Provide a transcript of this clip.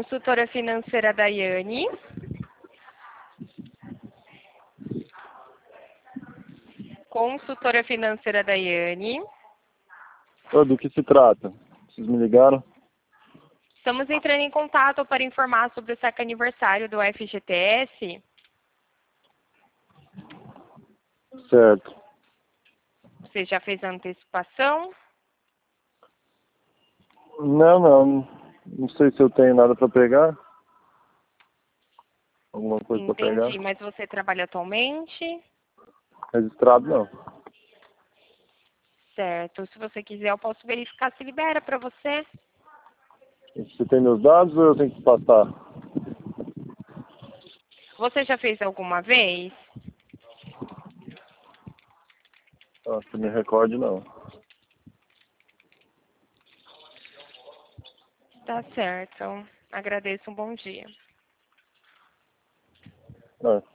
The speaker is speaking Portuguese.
Consultora financeira Daiane. Consultora financeira Daiane. Do que se trata? Vocês me ligaram? Estamos entrando em contato para informar sobre o SECA aniversário do FGTS. Certo. Você já fez a antecipação? Não. Não sei se eu tenho nada para pegar. Alguma coisa para pegar. Entendi, mas você trabalha atualmente? Registrado não. Certo. Se você quiser, eu posso verificar se libera para você. Você tem meus dados ou eu tenho que passar? Você já fez alguma vez? Se me recorde, não. Tá certo. Agradeço, um bom dia.